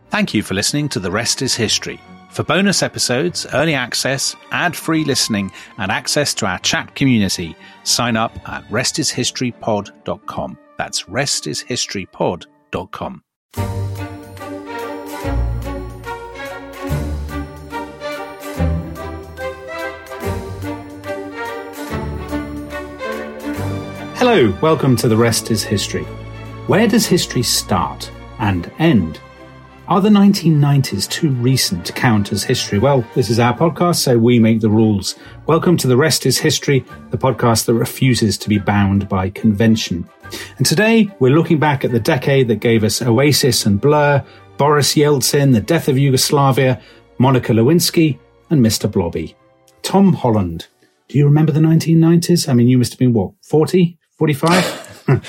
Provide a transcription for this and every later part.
Thank you for listening to The Rest is History. For bonus episodes, early access, ad-free listening, and access to our chat community, sign up at restishistorypod.com. That's restishistorypod.com. Hello, welcome to The Rest is History. Where does history start and end? Are the 1990s too recent to count as history? Well, this is our podcast, so we make the rules. Welcome to The Rest is History, the podcast that refuses to be bound by convention. And today, we're looking back at the decade that gave us Oasis and Blur, Boris Yeltsin, the death of Yugoslavia, Monica Lewinsky, and Mr. Blobby. Tom Holland, do you remember the 1990s? I mean, you must have been, what, 40, 45?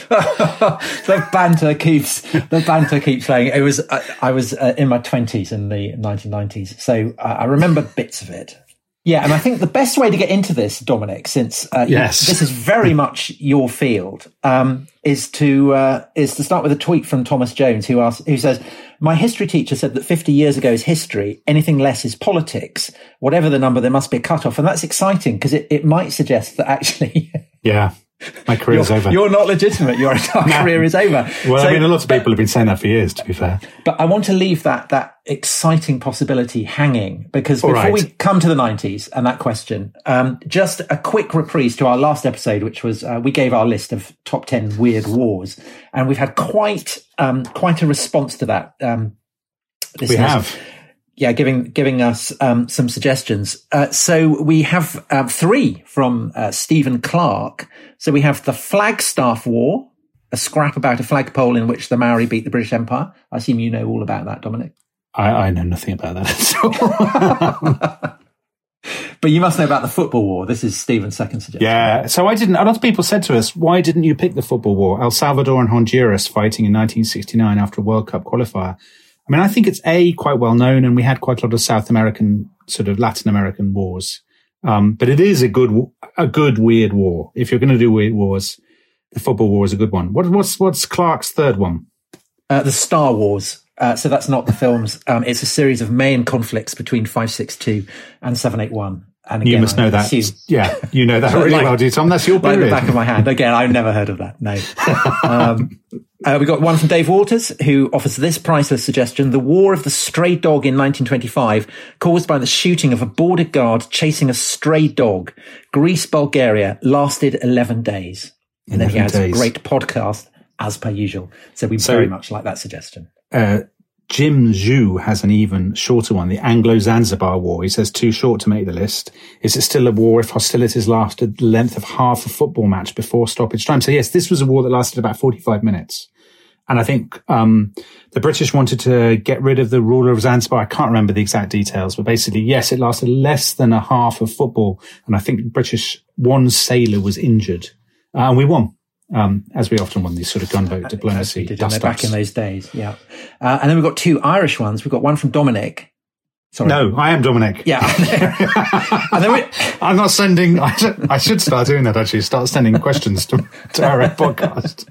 The banter keeps saying it was. I was in my 20s in the 1990s, so I remember bits of it. Yeah, and I think the best way to get into this, Dominic, since this is very much your field, is to start with a tweet from Thomas Jones, who says, "My history teacher said that 50 years ago is history. Anything less is politics. Whatever the number, there must be a cutoff." And that's exciting because it might suggest that actually, yeah. My career's over. You're not legitimate. Your entire career is over. Well, so, I mean, a lot of people have been saying that for years, to be fair. But I want to leave that exciting possibility hanging, because before we come to the 90s and that question, just a quick reprise to our last episode, which was we gave our list of top 10 weird wars, and we've had quite a response to that. We have. Yeah, giving us some suggestions. So we have 3 from Stephen Clark. So we have the Flagstaff War, a scrap about a flagpole in which the Maori beat the British Empire. I assume you know all about that, Dominic. I know nothing about that at all. But you must know about the Football War. This is Stephen's second suggestion. Yeah, so I didn't. A lot of people said to us, why didn't you pick the Football War? El Salvador and Honduras fighting in 1969 after a World Cup qualifier. I mean, I think it's quite well known, and we had quite a lot of South American, sort of Latin American wars. But it is a good weird war. If you're going to do weird wars, the Football War is a good one. What's Clark's third one? The Star Wars. So that's not the films. It's a series of Mayan conflicts between 562 and 781. And again, you must know that. Yeah, you know that really well, do you, Tom? That's your period. Like the back of my hand. Again, I've never heard of that. No. We got one from Dave Waters, who offers this priceless suggestion: the War of the Stray Dog in 1925, caused by the shooting of a border guard chasing a stray dog. Greece, Bulgaria, lasted 11 days. And then he has a great podcast, as per usual. So we very much like that suggestion. Jim Zhu has an even shorter one, the Anglo-Zanzibar War. He says, too short to make the list. Is it still a war if hostilities lasted the length of half a football match before stoppage time? So yes, this was a war that lasted about 45 minutes. And I think the British wanted to get rid of the ruler of Zanzibar. I can't remember the exact details, but basically, yes, it lasted less than a half of football. And I think one sailor was injured. And we won. As we often won these sort of gunboat diplomacy dust-ups. Back in those days, yeah. And then we've got 2 Irish ones. We've got one from Dominic. Sorry. No, I am Dominic. Yeah. And then I'm not sending... I should start doing that, actually. Start sending questions to our podcast.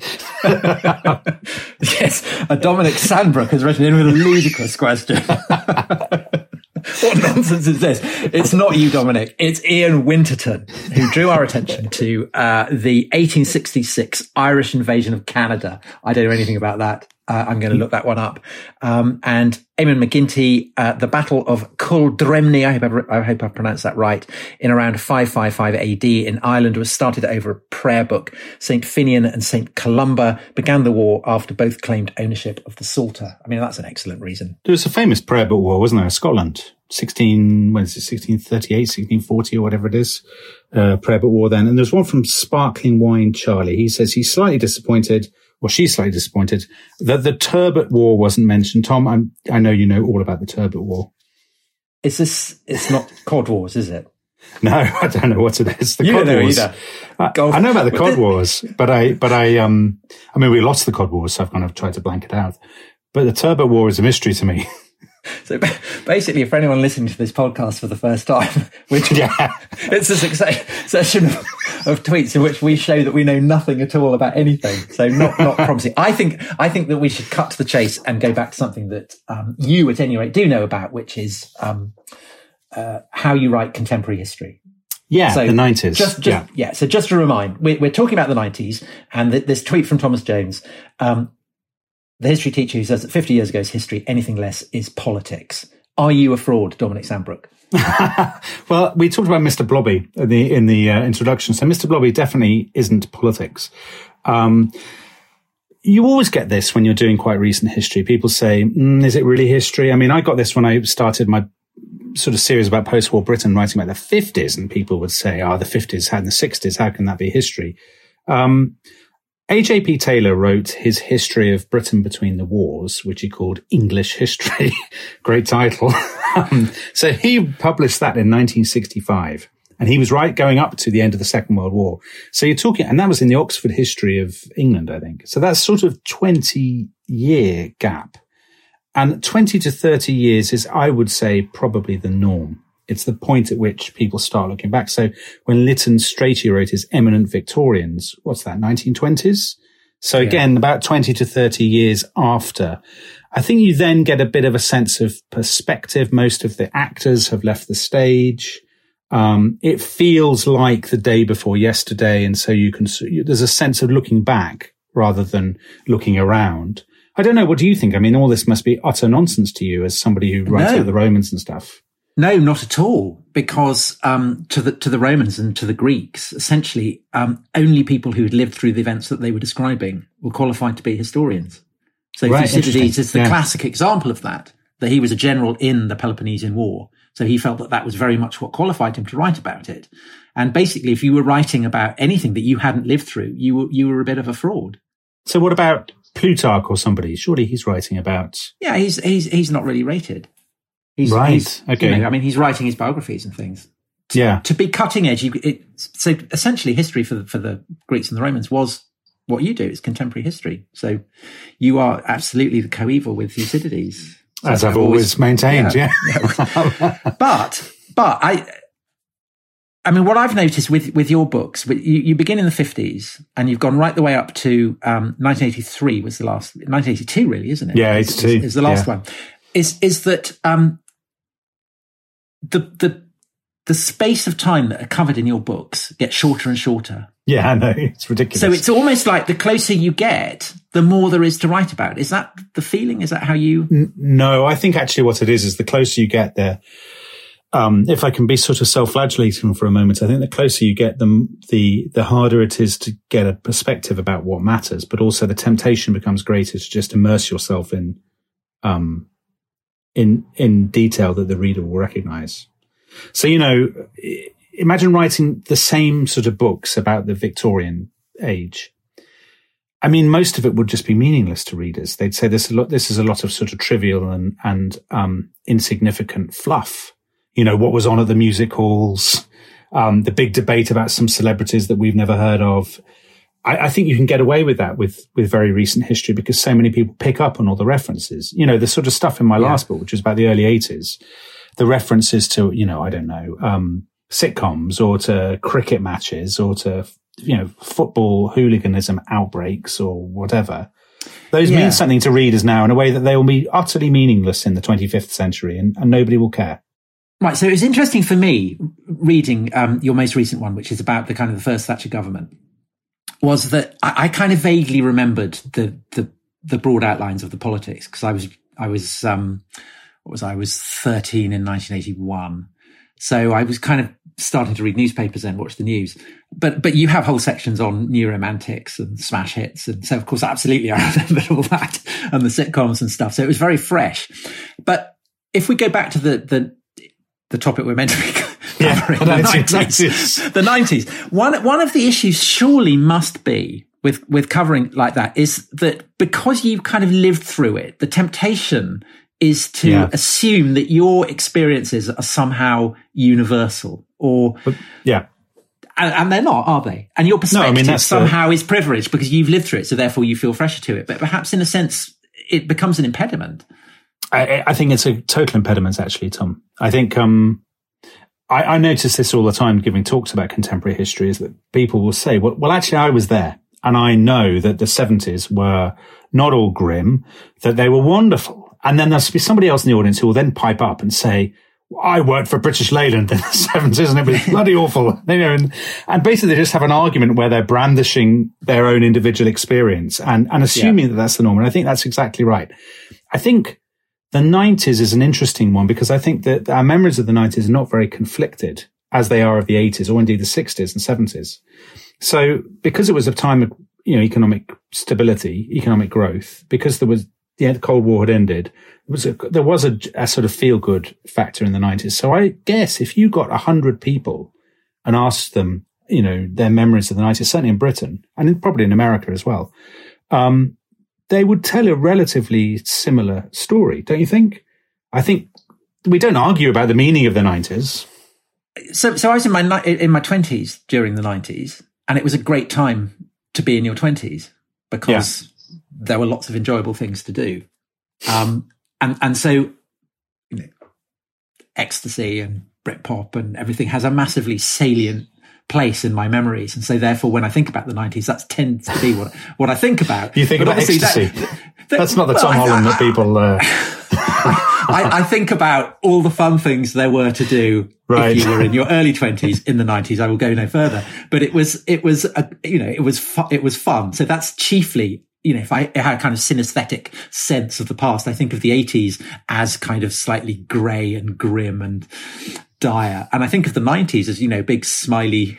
Yes, a Dominic Sandbrook has written in with a ludicrous question. What nonsense is this? It's not you, Dominic. It's Ian Winterton, who drew our attention to the 1866 Irish invasion of Canada. I don't know anything about that. I'm going to look that one up. And Eamon McGinty, the Battle of Culdremne, I hope I pronounced that right, in around 555 AD in Ireland, was started over a prayer book. St. Finian and St. Columba began the war after both claimed ownership of the Psalter. I mean, that's an excellent reason. There was a famous prayer book war, wasn't there? Scotland, 1638, 1640 or whatever it is. Prayer book war then. And there's one from Sparkling Wine Charlie. He says he's slightly disappointed, or she's slightly disappointed, that the Turbot War wasn't mentioned. Tom, I know you know all about the Turbot War. It's not Cod Wars, is it? No, I don't know what it is. The you Cod don't know Wars. Either. I know about the Cod Wars, but I mean, we lost the Cod Wars, so I've kind of tried to blank it out. But the Turbot War is a mystery to me. So basically, for anyone listening to this podcast for the first time, it's a succession of tweets in which we show that we know nothing at all about anything. So not promising. I think that we should cut to the chase and go back to something that you, at any rate, do know about, which is how you write contemporary history. Yeah, so the 90s. So just to remind, we're talking about the 90s, and this tweet from Thomas Jones, the history teacher who says that 50 years ago is history, anything less is politics. Are you a fraud, Dominic Sandbrook? Well, we talked about Mr. Blobby in the introduction. So Mr. Blobby definitely isn't politics. You always get this when you're doing quite recent history. People say, is it really history? I mean, I got this when I started my sort of series about post-war Britain, writing about the 50s, and people would say, the 50s and the 60s, how can that be history? A.J.P. Taylor wrote his history of Britain between the wars, which he called English History. Great title. So he published that in 1965, and he was going up to the end of the Second World War. So you're talking, and that was in the Oxford History of England, I think. So that's sort of 20-year gap. And 20 to 30 years is, I would say, probably the norm. It's the point at which people start looking back. So when Lytton Strachey wrote his Eminent Victorians, what's that, 1920s? So again, about 20 to 30 years after, I think you then get a bit of a sense of perspective. Most of the actors have left the stage. It feels like the day before yesterday. And so there's a sense of looking back rather than looking around. I don't know. What do you think? I mean, all this must be utter nonsense to you as somebody who writes about the Romans and stuff. No, not at all. Because to the Romans and to the Greeks, essentially, only people who had lived through the events that they were describing were qualified to be historians. So Thucydides is the classic example of that he was a general in the Peloponnesian War. So he felt that was very much what qualified him to write about it. And basically, if you were writing about anything that you hadn't lived through, you were a bit of a fraud. So what about Plutarch or somebody? Surely he's writing about... Yeah, he's not really rated. He's okay. I mean, he's writing his biographies and things. To be cutting edge, so essentially history for the Greeks and the Romans was what you do. It's contemporary history. So you are absolutely the coeval with Thucydides. As I've always maintained, yeah. But I mean, what I've noticed with your books, you begin in the 50s and you've gone right the way up to 1983 was the last, 1982 really, isn't it? Yeah, 82 is the last one. Is that the space of time that are covered in your books gets shorter and shorter. Yeah, I know. It's ridiculous. So it's almost like the closer you get, the more there is to write about. Is that the feeling? Is that how you... No, I think actually what it is the closer you get there, if I can be sort of self-flagellating for a moment, I think the closer you get, the harder it is to get a perspective about what matters, but also the temptation becomes greater to just immerse yourself in detail that the reader will recognize. So, imagine writing the same sort of books about the Victorian age. I mean, most of it would just be meaningless to readers. They'd say this is a lot of sort of trivial and insignificant fluff. What was on at the music halls, the big debate about some celebrities that we've never heard of. I think you can get away with that with very recent history because so many people pick up on all the references. The sort of stuff in my last book, which was about the early 80s, the references to, sitcoms or to cricket matches or to, football hooliganism outbreaks or whatever. Those mean something to readers now in a way that they will be utterly meaningless in the 25th century and nobody will care. Right. So it was interesting for me reading your most recent one, which is about the kind of the first Thatcher government, was that I kind of vaguely remembered the broad outlines of the politics because I was 13 in 1981. So I was kind of starting to read newspapers and watch the news. But you have whole sections on new romantics and smash hits. And so, of course, absolutely, I remembered all that and the sitcoms and stuff. So it was very fresh. But if we go back to the topic we're meant to be covering, the 90s. One of the issues surely must be with covering like that is that because you've kind of lived through it, the temptation is to assume that your experiences are somehow universal and they're not, are they? And your perspective somehow is privileged because you've lived through it, so therefore you feel fresher to it. But perhaps in a sense, it becomes an impediment. I think it's a total impediment, actually, Tom. I think I notice this all the time giving talks about contemporary history, is that people will say, well, actually, I was there. And I know that the 70s were not all grim, that they were wonderful. And then there'll be somebody else in the audience who will then pipe up and say, I worked for British Leyland in the 70s and it was bloody awful. And basically they just have an argument where they're brandishing their own individual experience and assuming that that's the norm. And I think that's exactly right. I think the 90s is an interesting one because I think that our memories of the 90s are not very conflicted as they are of the 80s or indeed the 60s and 70s. So because it was a time of, economic stability, economic growth, because there was the Cold War had ended, there was a sort of feel-good factor in the 90s. So I guess if you got 100 people and asked them, their memories of the 90s, certainly in Britain and probably in America as well, they would tell a relatively similar story, don't you think? I think we don't argue about the meaning of the 90s. So I was in my 20s during the 90s, and it was a great time to be in your 20s because there were lots of enjoyable things to do. And so, ecstasy and Britpop and everything has a massively salient place in my memories. And so therefore, when I think about the 90s, that tends to be what I think about. You think about ecstasy. That's not the Tom Holland that people... I think about all the fun things there were to do if you were in your early 20s in the 90s. I will go no further, but it was fun. So that's chiefly, if I had a kind of synesthetic sense of the past, I think of the 80s as kind of slightly grey and grim and dire. And I think of the 90s as, big smiley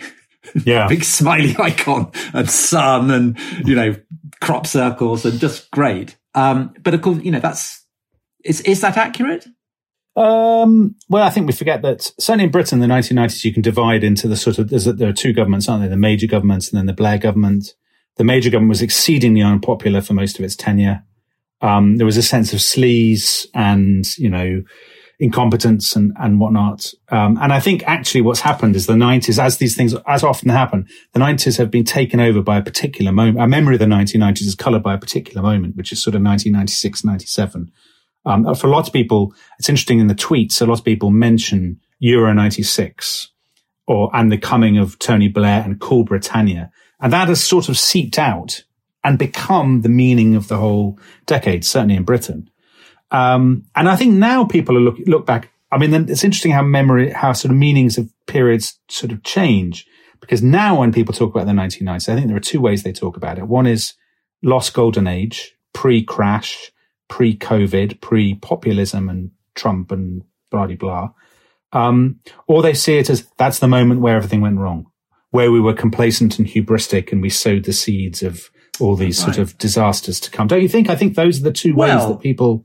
icon and sun and, crop circles and just great. But of course, is that accurate? Well, I think we forget that certainly in Britain, the 1990s, you can divide into the sort of, there are two governments, aren't there? The major governments and then the Blair government. The major government was exceedingly unpopular for most of its tenure. There was a sense of sleaze and, incompetence and whatnot. And I think actually what's happened is the 90s, as these things as often happen, the 90s have been taken over by a particular moment. Our memory of the 1990s is coloured by a particular moment, which is sort of 1996, 97. For a lot of people, it's interesting in the tweets, a lot of people mention Euro 96 and the coming of Tony Blair and Cool Britannia. And that has sort of seeped out and become the meaning of the whole decade, certainly in Britain. And I think now people are look back. I mean, it's interesting how sort of meanings of periods sort of change, because now when people talk about the 1990s, I think there are two ways they talk about it. One is lost golden age, pre-crash, pre-COVID, pre-populism and Trump and blah, blah. Or they see it as that's the moment where everything went wrong, where we were complacent and hubristic and we sowed the seeds of all these sort of disasters to come. Don't you think? I think those are the two ways that people...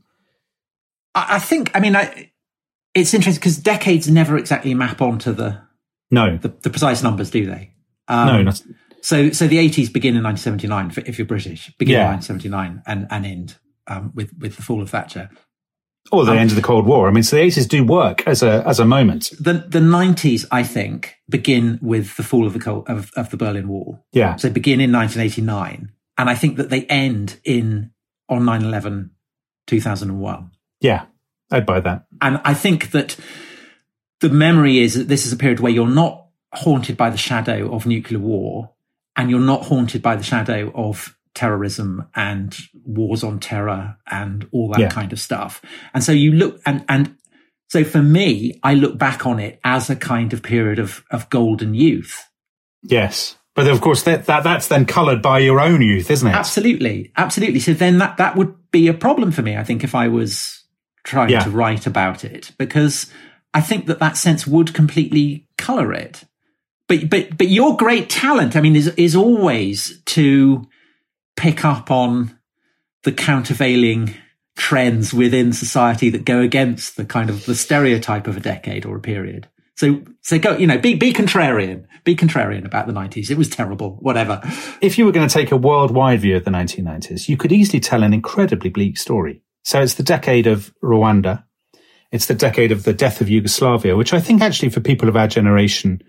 I think, it's interesting because decades never exactly map onto the precise numbers, do they? No, not... So the 80s begin in 1979, if you're British, begin in 1979 and end with the fall of Thatcher. Or the end of the Cold War. So the 80s do work as a moment. The 90s, I think, begin with the fall of the Berlin Wall. Yeah. So begin in 1989. And I think that they end on 9/11, 2001. Yeah, I'd buy that. And I think that the memory is that this is a period where you're not haunted by the shadow of nuclear war, and you're not haunted by the shadow of terrorism and wars on terror and all that kind of stuff. And so you look, and so for me, I look back on it as a kind of period of golden youth. Yes. But of course, that's then coloured by your own youth, isn't it? Absolutely. Absolutely. So then that would be a problem for me, I think, if I was trying to write about it, because I think that sense would completely colour it. But your great talent, is always to pick up on the countervailing trends within society that go against the kind of the stereotype of a decade or a period. So go, be contrarian. Be contrarian about the 90s. It was terrible, whatever. If you were going to take a worldwide view of the 1990s, you could easily tell an incredibly bleak story. So it's the decade of Rwanda. It's the decade of the death of Yugoslavia, which I think actually for people of our generation,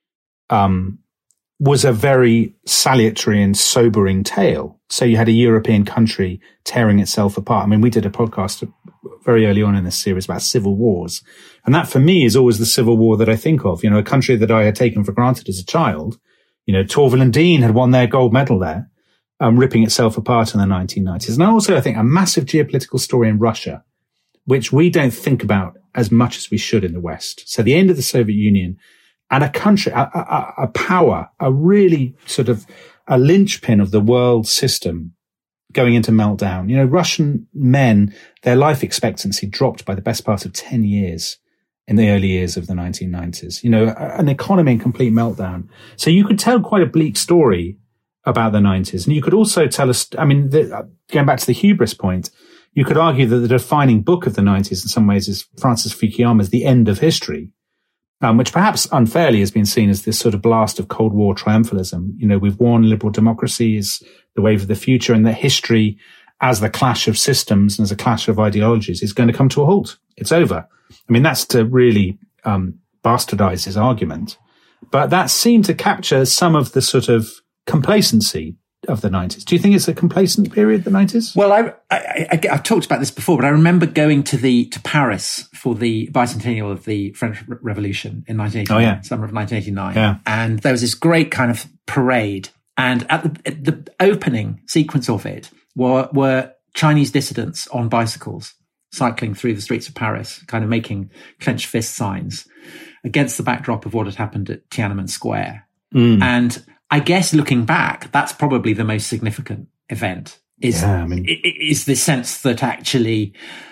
was a very salutary and sobering tale. So you had a European country tearing itself apart. We did a podcast very early on in this series about civil wars. And that for me is always the civil war that I think of, a country that I had taken for granted as a child. Torvill and Dean had won their gold medal there, ripping itself apart in the 1990s. And also, I think, a massive geopolitical story in Russia, which we don't think about as much as we should in the West. So the end of the Soviet Union and a country, a power, a really sort of a linchpin of the world system going into meltdown. Russian men, their life expectancy dropped by the best part of 10 years in the early years of the 1990s. An economy in complete meltdown. So you could tell quite a bleak story about the 90s. And you could also tell us, going back to the hubris point, you could argue that the defining book of the 90s in some ways is Francis Fukuyama's The End of History, which perhaps unfairly has been seen as this sort of blast of Cold War triumphalism. We've won, liberal democracy is the wave of the future, and that history as the clash of systems and as a clash of ideologies is going to come to a halt. It's over. That's to really bastardize his argument. But that seemed to capture some of the sort of complacency of the 90s. Do you think it's a complacent period, the 90s? Well, I've talked about this before, but I remember going to Paris for the bicentennial of the French Revolution in 1989, summer of 1989. Yeah. And there was this great kind of parade. And at the opening sequence of it were Chinese dissidents on bicycles cycling through the streets of Paris, kind of making clenched fist signs against the backdrop of what had happened at Tiananmen Square. And I guess looking back, that's probably the most significant event is the sense that actually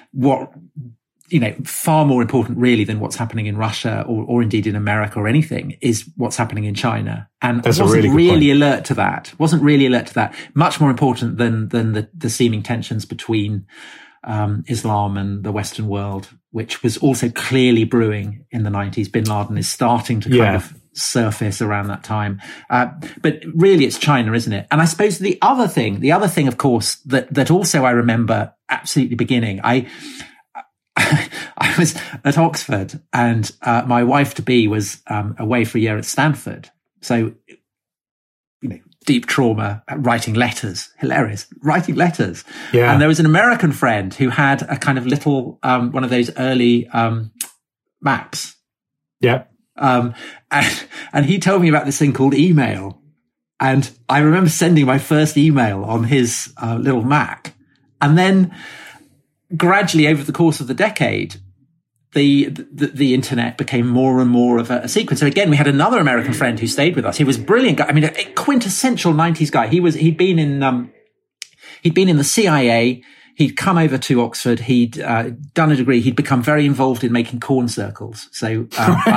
far more important really than what's happening in Russia or indeed in America or anything is what's happening in China. And that's wasn't really alert to that. Much more important than the seeming tensions between Islam and the Western world, which was also clearly brewing in the 90s. Bin Laden is starting to kind of surface around that time. But really it's China, isn't it? And I suppose the other thing, of course, that also I remember absolutely beginning, I was at Oxford and my wife-to-be was away for a year at Stanford. So, deep trauma, writing letters, hilarious, writing letters. Yeah. And there was an American friend who had a kind of little, one of those early Macs. Yeah. And he told me about this thing called email. And I remember sending my first email on his little Mac. And then gradually over the course of the decade, the internet became more and more of a sequence. So again, we had another American friend who stayed with us. He was a brilliant guy. A quintessential 90s guy. He'd been in the CIA. He'd come over to Oxford. He'd done a degree. He'd become very involved in making corn circles. So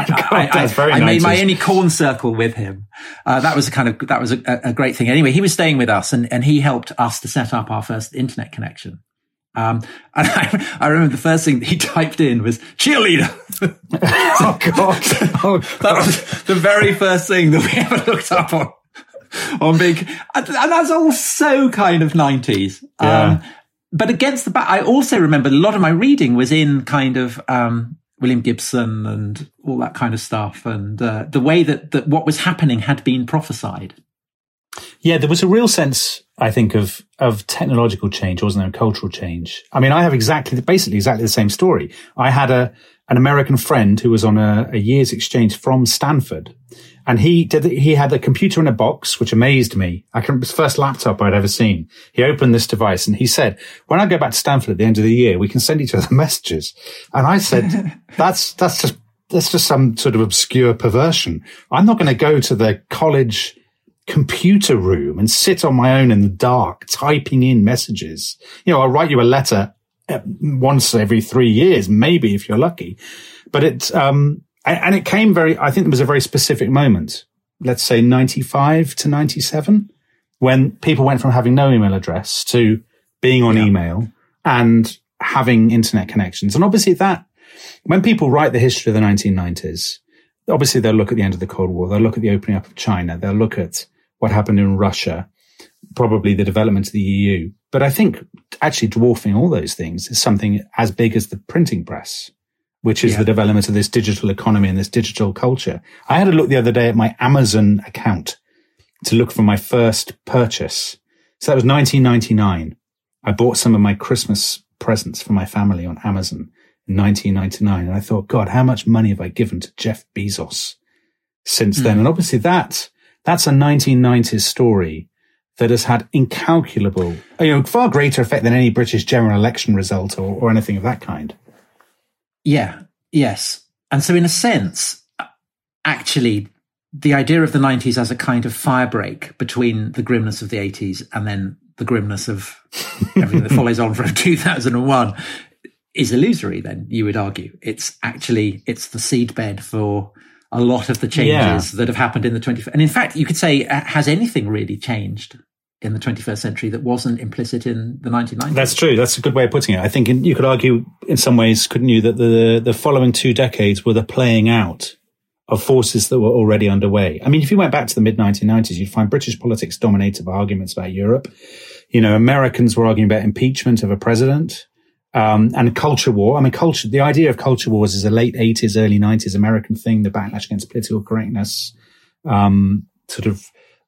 I made my only corn circle with him. That was a great thing. Anyway, he was staying with us, and he helped us to set up our first internet connection. And I remember the first thing that he typed in was cheerleader. Oh God! That was the very first thing that we ever looked up on big, and that's all so kind of 90s. Yeah. But against the back, I also remember a lot of my reading was in kind of William Gibson and all that kind of stuff, and the way that what was happening had been prophesied. Yeah, there was a real sense, I think, of technological change, wasn't there, and cultural change. I have basically exactly the same story. I had an American friend who was on a year's exchange from Stanford, and he had a computer in a box, which amazed me. It was the first laptop I'd ever seen. He opened this device and he said, "When I go back to Stanford at the end of the year, we can send each other messages." And I said, that's just some sort of obscure perversion. I'm not going to go to the college computer room and sit on my own in the dark typing in messages. I'll write you a letter once every 3 years, maybe if you're lucky. But it came I think there was a very specific moment, let's say 95 to 97, when people went from having no email address to being on email and having internet connections. And obviously when people write the history of the 1990s, obviously they'll look at the end of the Cold War, they'll look at the opening up of China, they'll look at what happened in Russia, probably the development of the EU. But I think actually dwarfing all those things is something as big as the printing press, which is the development of this digital economy and this digital culture. I had a look the other day at my Amazon account to look for my first purchase. So that was 1999. I bought some of my Christmas presents for my family on Amazon in 1999. And I thought, God, how much money have I given to Jeff Bezos since then? And obviously that's a 1990s story that has had incalculable, far greater effect than any British general election result or anything of that kind. Yeah. Yes. And so in a sense, actually, the idea of the 90s as a kind of firebreak between the grimness of the 80s and then the grimness of everything that follows on from 2001 is illusory, then, you would argue. It's the seedbed for a lot of the changes that have happened in the 21st. And in fact, you could say, has anything really changed in the 21st century that wasn't implicit in the 1990s? That's true. That's a good way of putting it. I think you could argue in some ways, couldn't you, that the following 2 decades were the playing out of forces that were already underway. I mean, if you went back to the mid-1990s, you'd find British politics dominated by arguments about Europe. Americans were arguing about impeachment of a president, and culture war. I mean, the idea of culture wars is a late 80s, early 90s American thing, the backlash against political correctness, the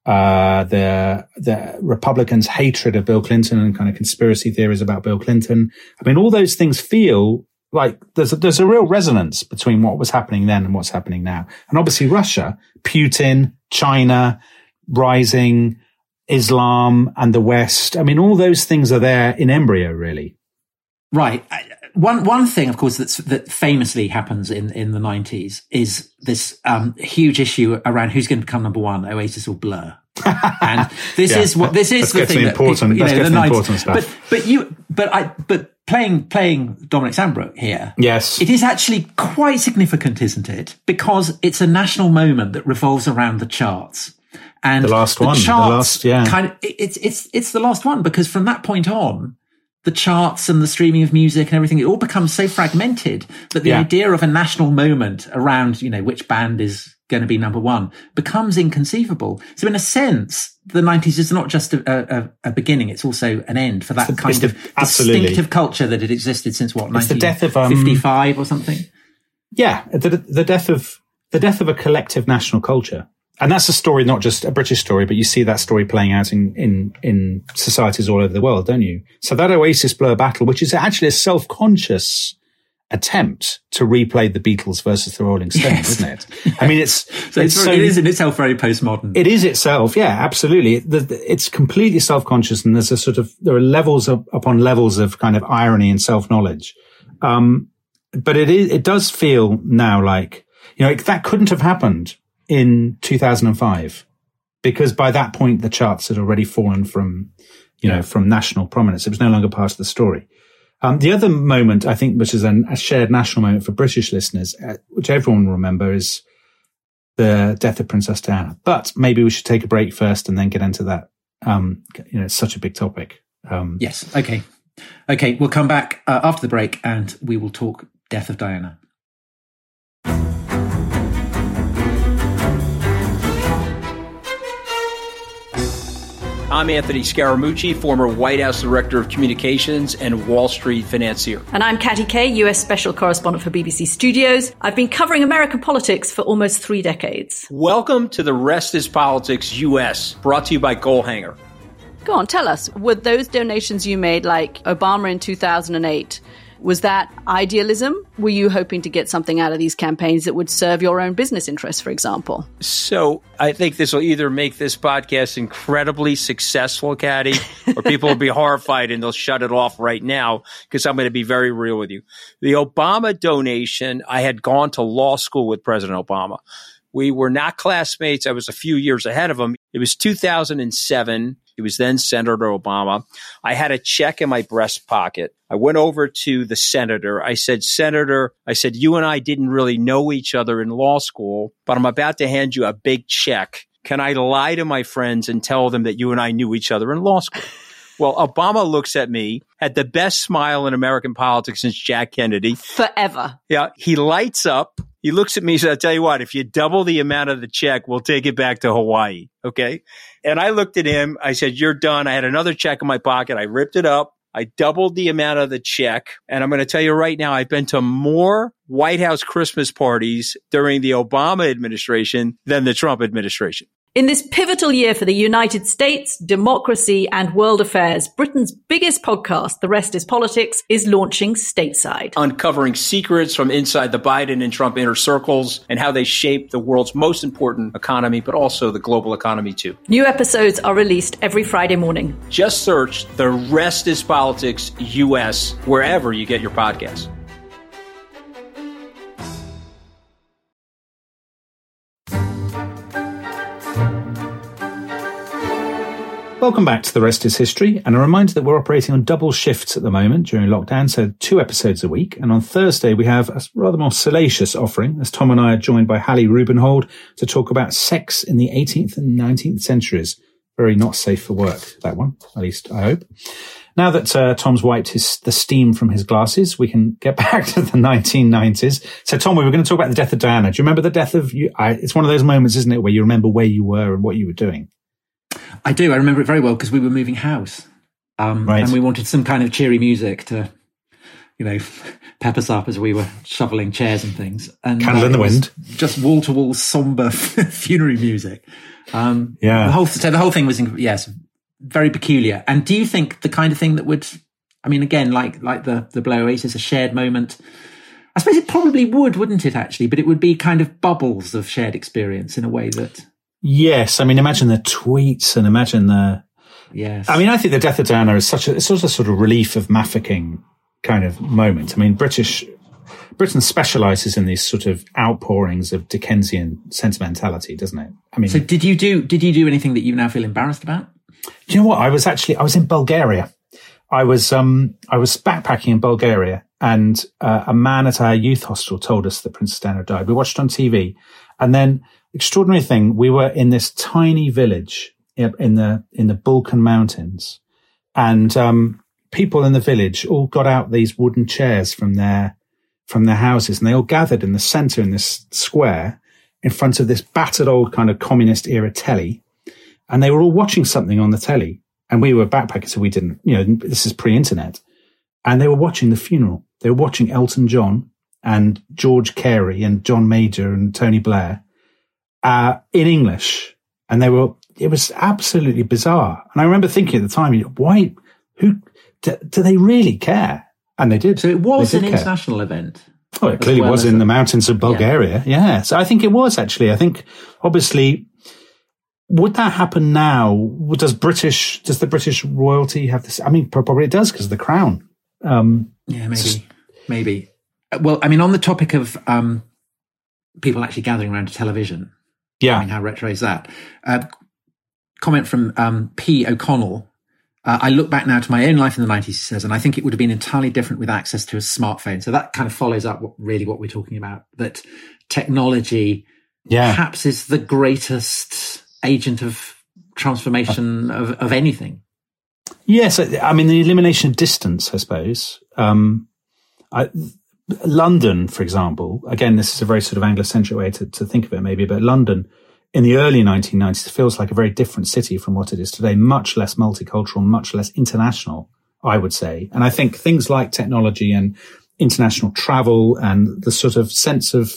Republicans' hatred of Bill Clinton and kind of conspiracy theories about Bill Clinton. I mean, all those things feel like there's a real resonance between what was happening then and what's happening now. And obviously Russia, Putin, China, rising, Islam and the West. I mean, all those things are there in embryo, really. Right. One thing, of course, that famously happens in the 90s is this huge issue around who's going to become number one, Oasis or Blur. And this is the thing that important. People, the important stuff. But playing Dominic Sandbrook here. Yes. It is actually quite significant, isn't it? Because it's a national moment that revolves around the charts. And the last one. It's the last one, because from that point on, the charts and the streaming of music and everything, it all becomes so fragmented that the idea of a national moment around, which band is going to be number one becomes inconceivable. So in a sense, the 90s is not just a beginning, it's also an end for that kind of distinctive culture that had existed since 1955 or something? Yeah, the death of a collective national culture. And that's a story, not just a British story, but you see that story playing out in societies all over the world, don't you? So that Oasis Blur battle, which is actually a self-conscious attempt to replay the Beatles versus the Rolling Stones, isn't it? I mean, it is in itself very postmodern. It is itself, yeah, absolutely. It's completely self-conscious, and there are levels upon levels of kind of irony and self-knowledge. But it does feel now like, that couldn't have happened in 2005, because by that point the charts had already fallen from national prominence. It was no longer part of the story. The other moment, I think, which is a shared national moment for British listeners, which everyone will remember, is the death of Princess Diana. But maybe we should take a break first and then get into that. It's such a big topic. Yes. Okay. We'll come back after the break and we will talk death of Diana. I'm Anthony Scaramucci, former White House Director of Communications and Wall Street financier. And I'm Katty Kay, US Special Correspondent for BBC Studios. I've been covering American politics for almost 3 decades. Welcome to The Rest is Politics US, brought to you by Goalhanger. Go on, tell us, were those donations you made, like Obama in 2008, was that idealism? Were you hoping to get something out of these campaigns that would serve your own business interests, for example? So I think this will either make this podcast incredibly successful, Katty, or people will be horrified and they'll shut it off right now, because I'm going to be very real with you. The Obama donation, I had gone to law school with President Obama. We were not classmates. I was a few years ahead of him. It was 2007. He was then Senator Obama. I had a check in my breast pocket. I went over to the senator. I said, Senator, you and I didn't really know each other in law school, but I'm about to hand you a big check. Can I lie to my friends and tell them that you and I knew each other in law school? Well, Obama looks at me, had the best smile in American politics since Jack Kennedy. Forever. Yeah. He lights up. He looks at me and says, I'll tell you what, if you double the amount of the check, we'll take it back to Hawaii. Okay. And I looked at him. I said, you're done. I had another check in my pocket. I ripped it up. I doubled the amount of the check. And I'm going to tell you right now, I've been to more White House Christmas parties during the Obama administration than the Trump administration. In this pivotal year for the United States, democracy, and world affairs, Britain's biggest podcast, The Rest is Politics, is launching stateside. Uncovering secrets from inside the Biden and Trump inner circles and how they shape the world's most important economy, but also the global economy too. New episodes are released every Friday morning. Just search The Rest is Politics US wherever you get your podcasts. Welcome back to The Rest is History, and a reminder that we're operating on double shifts at the moment during lockdown, so 2 episodes a week. And on Thursday, we have a rather more salacious offering, as Tom and I are joined by Hallie Rubenhold to talk about sex in the 18th and 19th centuries. Very not safe for work, that one, at least I hope. Now that Tom's wiped the steam from his glasses, we can get back to the 1990s. So, Tom, we were going to talk about the death of Diana. Do you remember the death of you? It's one of those moments, isn't it, where you remember where you were and what you were doing? I do. I remember it very well because we were moving house. Right. And we wanted some kind of cheery music to, pep us up as we were shoveling chairs and things. And Candle in the Wind. Just wall-to-wall somber funerary music. Yeah. The whole thing was, very peculiar. And do you think the kind of thing that would, again, like the Blair Oasis, a shared moment, I suppose it probably would, wouldn't it, actually? But it would be kind of bubbles of shared experience in a way that... Yes. Imagine the tweets and imagine the... Yes. I think the death of Diana is such a sort of relief of mafficking kind of moment. Britain specialises in these sort of outpourings of Dickensian sentimentality, doesn't it? So did you do anything that you now feel embarrassed about? Do you know what? I was in Bulgaria. I was backpacking in Bulgaria, and a man at our youth hostel told us that Princess Diana died. We watched it on TV, and then extraordinary thing, we were in this tiny village in the Balkan Mountains, and people in the village all got out these wooden chairs from their houses, and they all gathered in the centre in this square in front of this battered old kind of communist era telly, and they were all watching something on the telly. And we were backpackers, so we didn't, this is pre-internet, and they were watching the funeral. They were watching Elton John and George Carey and John Major and Tony Blair in English, and it was absolutely bizarre. And I remember thinking at the time, do they really care? And they did. So it was an international event. Oh, it clearly was in the mountains of Bulgaria. Yeah. So I think it was actually. I think obviously, would that happen now? Does the British royalty have this? Probably it does because of the crown. Yeah, maybe. Well, on the topic of people actually gathering around a television. Yeah. How retro is that? Comment from P. O'Connell. I look back now to my own life in the 90s, he says, and I think it would have been entirely different with access to a smartphone. So that kind of follows up what we're talking about, that technology perhaps is the greatest agent of transformation of anything. Yes. The elimination of distance, I suppose. London, for example, again, this is a very sort of Anglo-centric way to think of it maybe, but London in the early 1990s feels like a very different city from what it is today, much less multicultural, much less international, I would say. And I think things like technology and international travel and the sort of sense of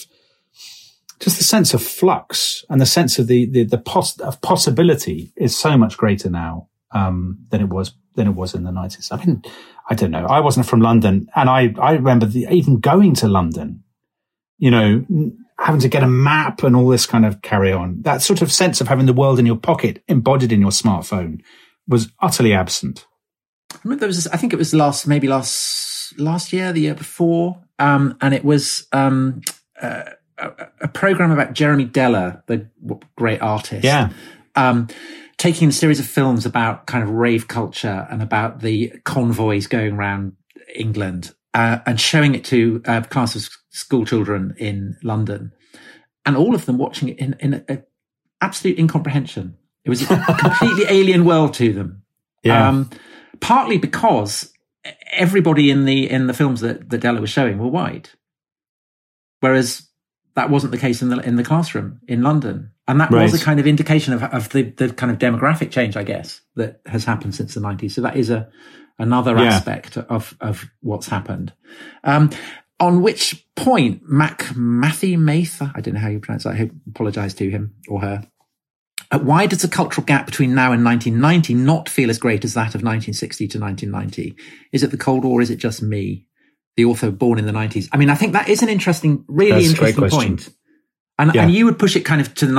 flux and the sense of of possibility is so much greater now than it was in the 90s. I don't know. I wasn't from London, and I remember even going to London, having to get a map and all this kind of carry on. That sort of sense of having the world in your pocket embodied in your smartphone was utterly absent. I remember I think it was last year, the year before, and it was a program about Jeremy Deller, the great artist. Yeah. Taking a series of films about kind of rave culture and about the convoys going around England, and showing it to a class of school children in London, and all of them watching it in absolute incomprehension. It was a completely alien world to them. Yeah. Partly because everybody in the films that Deller was showing were white, whereas that wasn't the case in the classroom in London. And that was a kind of indication of the kind of demographic change, I guess, that has happened since the 90s. So that is another aspect of what's happened. On which point, Matthew Maith, I don't know how you pronounce that, I apologise to him or her, why does the cultural gap between now and 1990 not feel as great as that of 1960 to 1990? Is it the Cold War? Is it just me, the author born in the 90s? I mean, I think that is an interesting, really interesting point. And you would push it kind of to the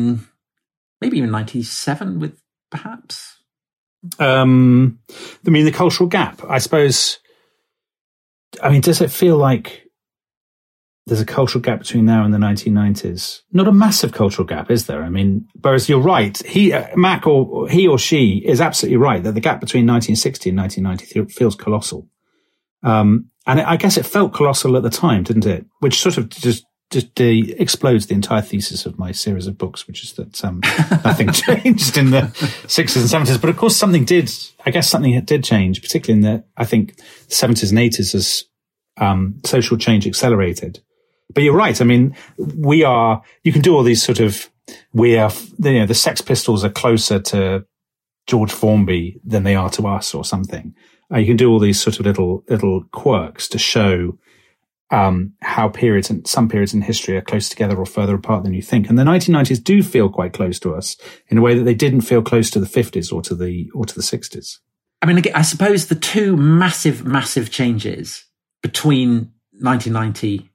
maybe even 97 with perhaps? I mean, the cultural gap, I suppose. I mean, does it feel like there's a cultural gap between now and the 1990s? Not a massive cultural gap, is there? I mean, whereas you're right, Mac or he or she is absolutely right that the gap between 1960 and 1990 feels colossal. And I guess it felt colossal at the time, didn't it? Which sort of just explodes the entire thesis of my series of books, which is that nothing changed in the 60s and 70s. But of course, something did change, particularly in the, I think, 70s and 80s as social change accelerated. But you're right. I mean, you can do all these sort of, the Sex Pistols are closer to George Formby than they are to us or something. You can do all these sort of little quirks to show how some periods in history are closer together or further apart than you think. And the 1990s do feel quite close to us in a way that they didn't feel close to the 50s or to the 60s. I mean, I suppose the two massive changes between 1990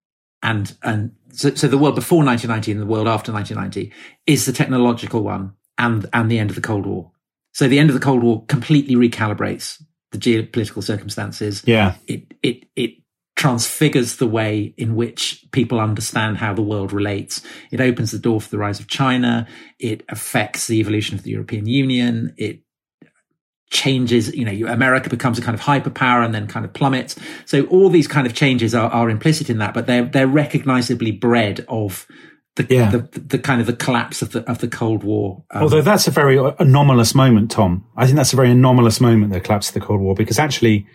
and so the world before 1990 and the world after 1990 is the technological one and the end of the Cold War. So the end of the Cold War completely recalibrates the geopolitical circumstances. Yeah. It transfigures the way in which people understand how the world relates. It opens the door for the rise of China. It affects the evolution of the European Union. It changes, America becomes a kind of hyperpower and then kind of plummets. So all these kind of changes are implicit in that, but they're recognizably bred of the kind of the collapse of the Cold War. Although that's a very anomalous moment, Tom. I think that's a very anomalous moment, the collapse of the Cold War, because actually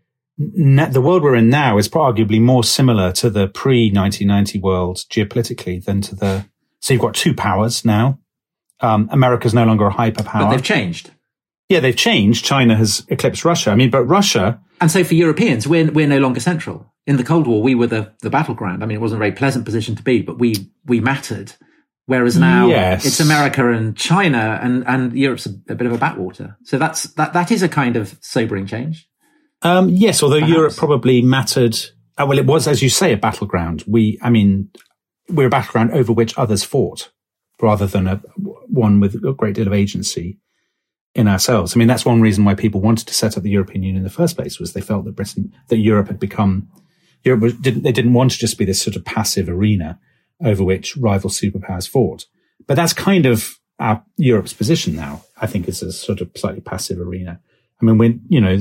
the world we're in now is arguably more similar to the pre-1990 world geopolitically than so you've got two powers now. America's no longer a hyperpower. But they've changed. Yeah, they've changed. China has eclipsed Russia. I mean, but Russia... And so for Europeans, we're no longer central. In the Cold War, we were the battleground. I mean, it wasn't a very pleasant position to be, but we mattered. Whereas now it's America and China and Europe's a bit of a backwater. So that is a kind of sobering change. Yes, although perhaps. Europe probably mattered. Well, it was, as you say, a battleground. We're a battleground over which others fought rather than one with a great deal of agency in ourselves. I mean, that's one reason why people wanted to set up the European Union in the first place, was they felt that Europe had become, they didn't want to just be this sort of passive arena over which rival superpowers fought. But that's kind of Europe's position now, I think, is a sort of slightly passive arena. I mean,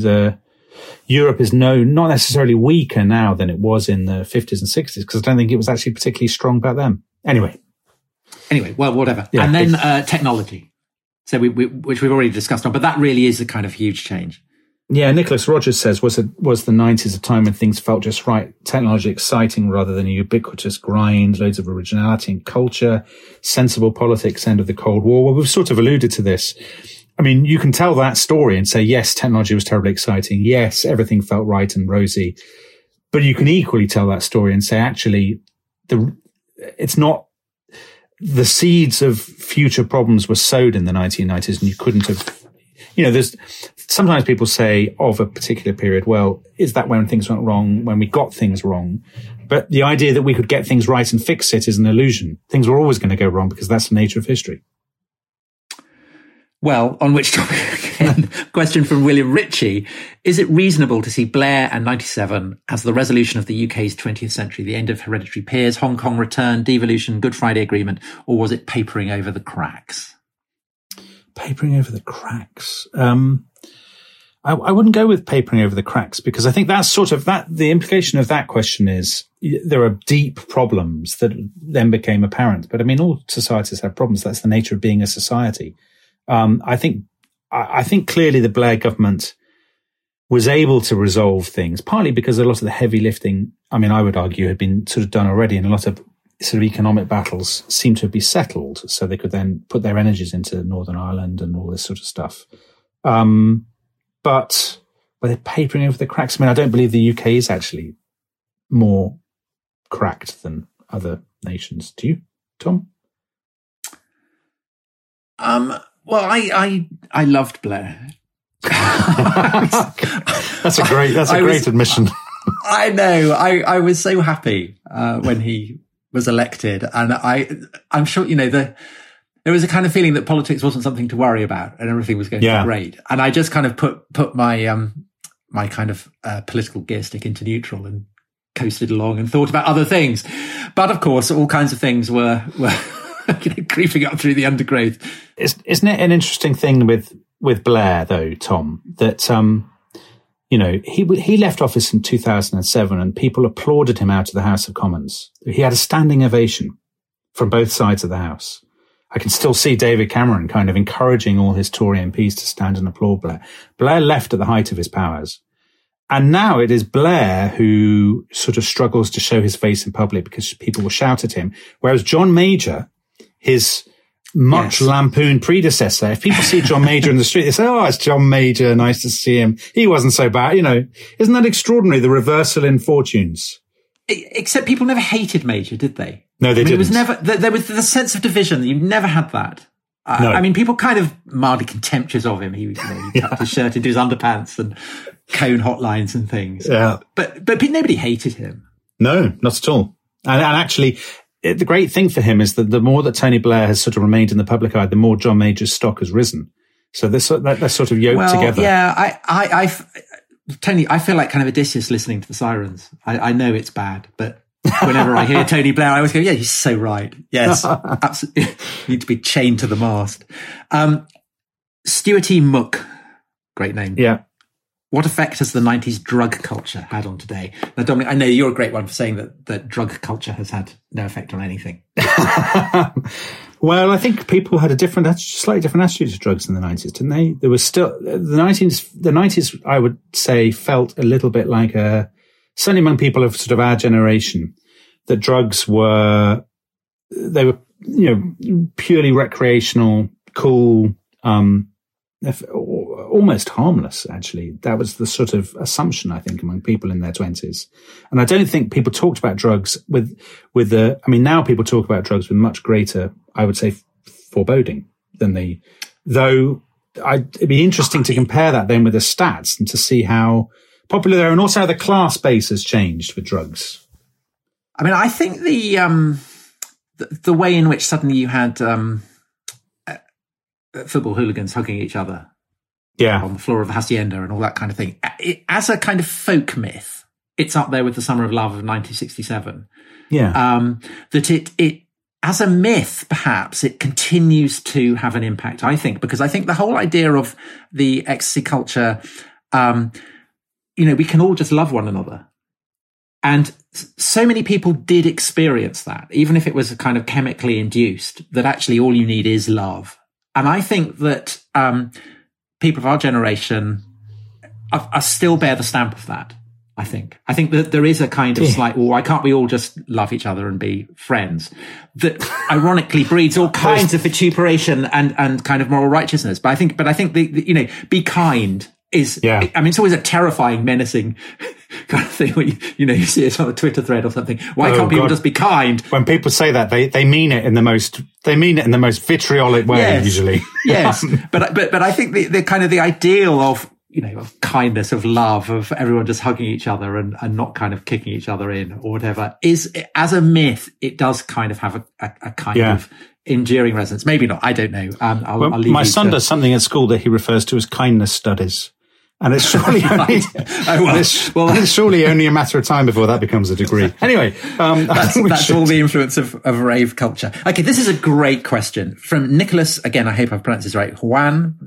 Europe is not necessarily weaker now than it was in the 50s and 60s, because I don't think it was actually particularly strong back then. Anyway, well, whatever. Yeah, and then technology. So which we've already discussed on, but that really is a kind of huge change. Yeah, Nicholas Rogers says, was the 90s a time when things felt just right, technology exciting rather than a ubiquitous grind, loads of originality and culture, sensible politics, end of the Cold War? Well, we've sort of alluded to this. I mean, you can tell that story and say, yes, technology was terribly exciting. Yes, everything felt right and rosy. But you can equally tell that story and say, actually, it's not, the seeds of future problems were sowed in the 1990s, and you couldn't have, there's sometimes people say of a particular period, well, is that when things went wrong, when we got things wrong? But the idea that we could get things right and fix it is an illusion. Things were always going to go wrong because that's the nature of history. Well, on which topic again? Question from William Ritchie. Is it reasonable to see Blair and 97 as the resolution of the UK's 20th century, the end of hereditary peers, Hong Kong return, devolution, Good Friday Agreement, or was it papering over the cracks? Papering over the cracks. I wouldn't go with papering over the cracks, because I think that's sort of the implication of that question is there are deep problems that then became apparent. But I mean, all societies have problems. That's the nature of being a society. I think clearly the Blair government was able to resolve things, partly because a lot of the heavy lifting, I mean, I would argue, had been sort of done already, and a lot of sort of economic battles seemed to be settled, so they could then put their energies into Northern Ireland and all this sort of stuff. But were they papering over the cracks? I mean, I don't believe the UK is actually more cracked than other nations. Do you, Tom? Well, I loved Blair. That's a great admission. I know. I was so happy when he was elected, and I'm sure there was a kind of feeling that politics wasn't something to worry about, and everything was going to be great. And I just kind of put my my kind of political gear stick into neutral and coasted along and thought about other things. But of course, all kinds of things were creeping up through the undergrowth. Isn't it an interesting thing with Blair, though, Tom, that he left office in 2007 and people applauded him out of the House of Commons. He had a standing ovation from both sides of the House. I can still see David Cameron kind of encouraging all his Tory MPs to stand and applaud Blair. Blair left at the height of his powers. And now it is Blair who sort of struggles to show his face in public because people will shout at him. Whereas John Major, his much lampooned predecessor, if people see John Major in the street, they say, "Oh, it's John Major. Nice to see him. He wasn't so bad." Isn't that extraordinary? The reversal in fortunes. Except people never hated Major, did they? No, they didn't. It was never, there was the sense of division. You never had that. No. I mean, people kind of mildly contemptuous of him. He tucked his shirt into his underpants and cone hotlines and things. Yeah. But nobody hated him. No, not at all. And actually, the great thing for him is that the more that Tony Blair has sort of remained in the public eye, the more John Major's stock has risen. So they're sort of yoked together. Yeah, Tony, I feel like kind of Odysseus listening to the sirens. I know it's bad, but whenever I hear Tony Blair, I always go, yeah, he's so right. Yes, absolutely. Need to be chained to the mast. Stuart E. Mook, great name. Yeah. What effect has the 90s drug culture had on today? Now, Dominic, I know you're a great one for saying that drug culture has had no effect on anything. Well, I think people had a slightly different attitude to drugs in the 90s, didn't they? There was still the 90s, I would say, felt a little bit like certainly among people of sort of our generation, that drugs were purely recreational, cool, almost harmless, actually. That was the sort of assumption, I think, among people in their 20s. And I don't think people talked about drugs now people talk about drugs with much greater, I would say, foreboding than it'd be interesting to compare that then with the stats and to see how popular they are and also how the class base has changed with drugs. I mean, I think the way in which suddenly you had football hooligans hugging each other on the floor of the Hacienda and all that kind of thing, as a kind of folk myth, it's up there with the Summer of Love of 1967. Yeah. That it as a myth, perhaps it continues to have an impact, I think, because I think the whole idea of the ecstasy culture, we can all just love one another. And so many people did experience that, even if it was kind of chemically induced, that actually all you need is love. And I think that people of our generation are still bear the stamp of that, I think that there is a kind of slight, why can't we all just love each other and be friends? That ironically breeds all kinds of vituperation and kind of moral righteousness. But I think be kind is, I mean, it's always a terrifying, menacing kind of thing when you see it on a Twitter thread or something. Why can't people just be kind? When people say that, they mean it in the most vitriolic way, usually. Yes. But I think the kind of the ideal of kindness, of love, of everyone just hugging each other and not kind of kicking each other in or whatever, is, as a myth, it does kind of have a kind of enduring resonance. Maybe not. I don't know. I'll leave my son does something at school that he refers to as kindness studies. And it's surely only, it's surely only a matter of time before that becomes a degre. Anyway, that's all the influence of rave culture. Okay, this is a great question from Nicholas. Again, I hope I've pronounced this right. Joanne.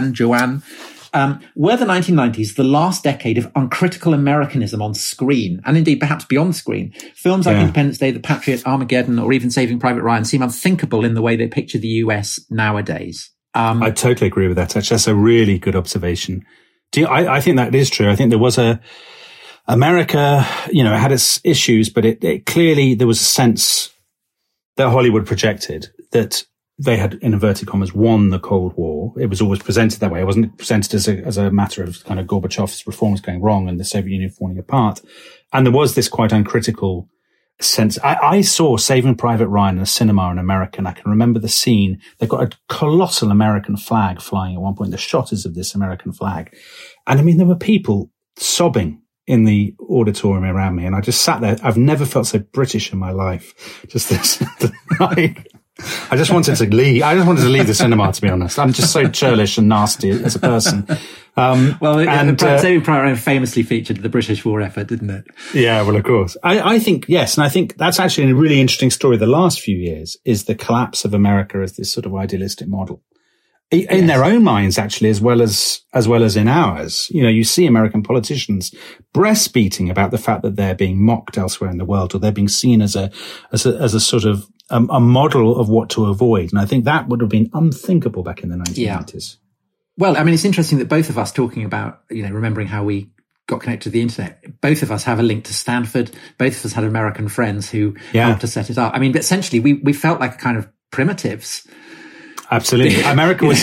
Were the 1990s the last decade of uncritical Americanism on screen, and indeed perhaps beyond screen? Films like Independence Day, The Patriot, Armageddon, or even Saving Private Ryan seem unthinkable in the way they picture the US nowadays. I totally agree with that. Actually, that's a really good observation. I think that is true. I think there was America, it had its issues, but it clearly, there was a sense that Hollywood projected that they had, in inverted commas, won the Cold War. It was always presented that way. It wasn't presented as a matter of kind of Gorbachev's reforms going wrong and the Soviet Union falling apart. And there was this quite uncritical sense. I saw Saving Private Ryan in a cinema in America, and I can remember the scene. They've got a colossal American flag flying at one point. The shot is of this American flag. And I mean, there were people sobbing in the auditorium around me, and I just sat there. I've never felt so British in my life. Just this, like, I just wanted to leave. I just wanted to leave the cinema, to be honest. I'm just so churlish and nasty as a person. Saving Private Ryan famously featured the British war effort, didn't it? Yeah, well, of course. I think, yes, and I think that's actually a really interesting story the last few years, is the collapse of America as this sort of idealistic model. In their own minds, actually, as well as in ours. You know, you see American politicians breastbeating about the fact that they're being mocked elsewhere in the world, or they're being seen as a sort of a model of what to avoid. And I think that would have been unthinkable back in the 1990s. Yeah. Well, I mean, it's interesting that both of us talking about, you know, remembering how we got connected to the internet. Both of us have a link to Stanford. Both of us had American friends who helped us set it up. I mean, but essentially we felt like a kind of primitives. Absolutely. America was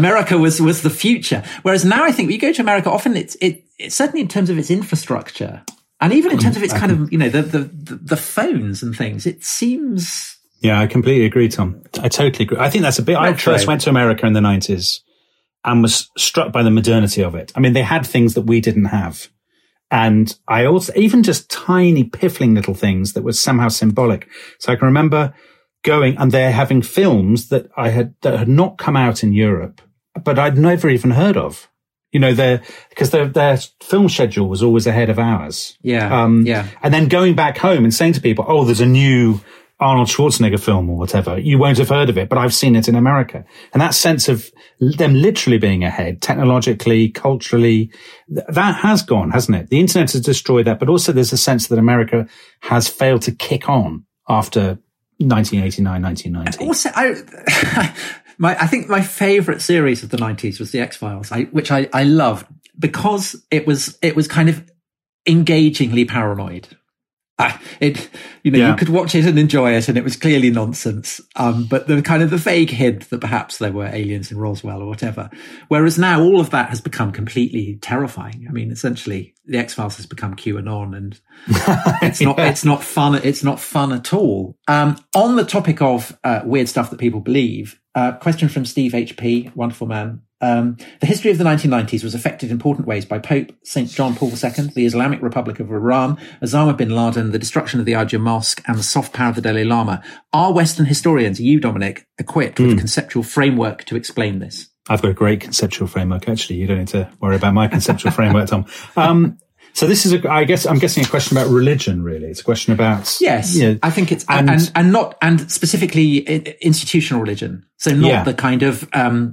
the future. Whereas now I think when you go to America, often it's certainly in terms of its infrastructure, and even in terms of its kind of, you know, the phones and things, it seems. Yeah, I completely agree, Tom. I totally agree. I think that's a bit. I first went to America in the 90s and was struck by the modernity of it. I mean, they had things that we didn't have. And I also, even just tiny piffling little things that were somehow symbolic. So I can remember going, and they're having films that that had not come out in Europe, but I'd never even heard of. You know, because their film schedule was always ahead of ours. Yeah. And then going back home and saying to people, oh, there's a new Arnold Schwarzenegger film or whatever. You won't have heard of it, but I've seen it in America. And that sense of them literally being ahead, technologically, culturally, that has gone, hasn't it? The internet has destroyed that, but also there's a sense that America has failed to kick on after 1989, 1990. Also, I think my favourite series of the 90s was The X-Files, which I loved because it was kind of engagingly paranoid. You could watch it and enjoy it, and it was clearly nonsense. But the kind of the vague hint that perhaps there were aliens in Roswell or whatever. Whereas now all of that has become completely terrifying. I mean, essentially, The X-Files has become QAnon, and it's not fun. It's not fun at all. On the topic of weird stuff that people believe, question from Steve HP, wonderful man. The history of the 1990s was affected in important ways by Pope St. John Paul II, the Islamic Republic of Iran, Osama bin Laden, the destruction of the Ajah Mosque, and the soft power of the Dalai Lama. Are Western historians, you, Dominic, equipped with a conceptual framework to explain this? I've got a great conceptual framework, actually. You don't need to worry about my conceptual framework, Tom. So this is, I'm guessing a question about religion, really. It's a question about... Yes, you know, I think it's... And specifically institutional religion. So not the kind of...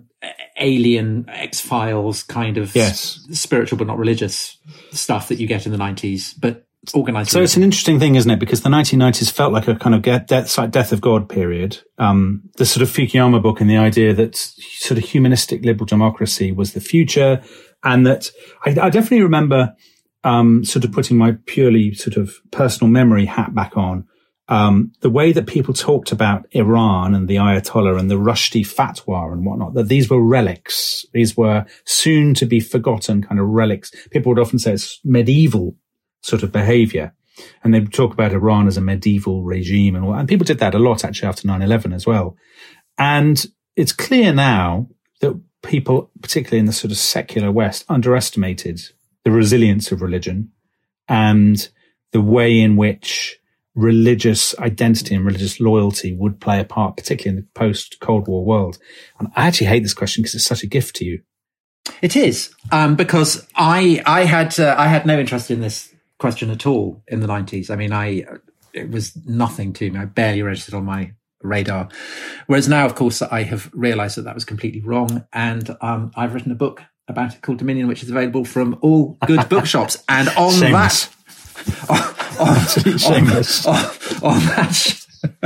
Alien, X-Files kind of spiritual but not religious stuff that you get in the 90s, but organized. So it's an interesting thing, isn't it? Because the 1990s felt like a kind of death of God period. The sort of Fukuyama book and the idea that sort of humanistic liberal democracy was the future, and that I definitely remember sort of putting my purely sort of personal memory hat back on. The way that people talked about Iran and the Ayatollah and the Rushdie fatwa and whatnot, that these were relics. These were soon to be forgotten kind of relics. People would often say it's medieval sort of behavior. And they would talk about Iran as a medieval regime and people did that a lot actually after 9/11 as well. And it's clear now that people, particularly in the sort of secular West, underestimated the resilience of religion and the way in which religious identity and religious loyalty would play a part, particularly in the post-Cold War world. And I actually hate this question because it's such a gift to you. It is, because I had no interest in this question at all in the 90s. I mean, it was nothing to me. I barely registered on my radar. Whereas now, of course, I have realised that was completely wrong. And I've written a book about it called Dominion, which is available from all good bookshops. And on Shameless. that... Shameless. On that,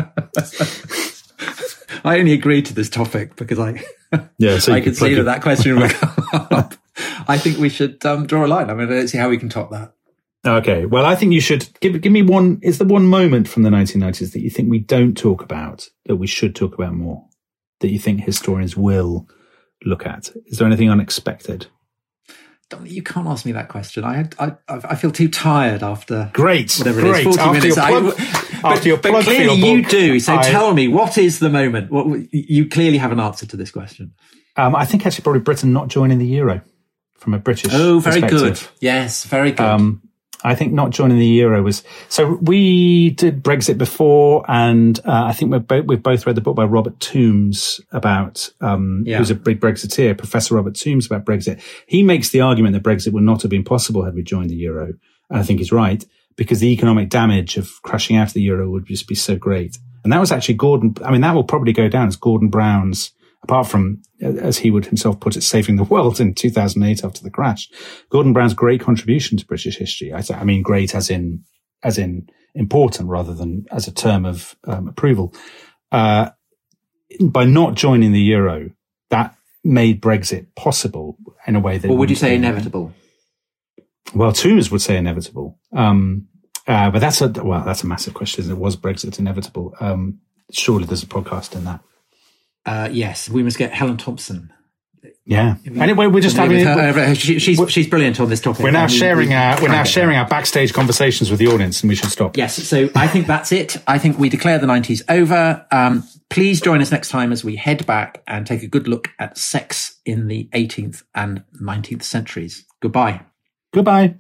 I only agreed to this topic because I could see that question would come up. I think we should draw a line. I mean, I don't see how we can top that. Okay. Well, I think you should give me one. Is there one moment from the 1990s that you think we don't talk about that we should talk about more? That you think historians will look at? Is there anything unexpected? You can't ask me that question. I feel too tired after great, whatever it is, 40 after minutes. after your plug for your clearly book. you do. So tell me, what is the moment? You clearly have an answer to this question. I think actually probably Britain not joining the euro from a British very good. perspective. Yes, very good. I think not joining the euro was, so we did Brexit before, and I think we've both read the book by Robert Toombs about, who's a big Brexiteer, Professor Robert Toombs about Brexit. He makes the argument that Brexit would not have been possible had we joined the euro. And I think he's right, because the economic damage of crashing out of the euro would just be so great. And that was actually that will probably go down as Gordon Brown's, apart from, as he would himself put it, saving the world in 2008 after the crash. Gordon Brown's great contribution to British history. I mean, great as in important rather than as a term of approval. By not joining the euro, that made Brexit possible in a way that... Or would you say inevitable? Well, Toombs would say inevitable. But that's a massive question, isn't it? Was Brexit inevitable? Surely there's a podcast in that. Yes, we must get Helen Thompson. Yeah. Anyway, we're just having she's brilliant on this topic. We're now sharing our backstage conversations with the audience, and we should stop. Yes. So I think that's it. I think we declare the 90s over. Please join us next time as we head back and take a good look at sex in the 18th and 19th centuries. Goodbye. Goodbye.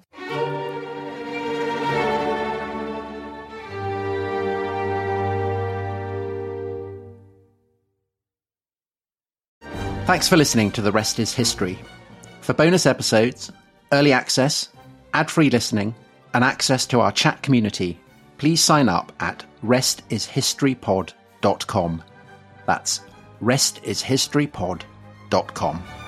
Thanks for listening to The Rest is History. For bonus episodes, early access, ad-free listening, and access to our chat community, please sign up at restishistorypod.com. That's restishistorypod.com.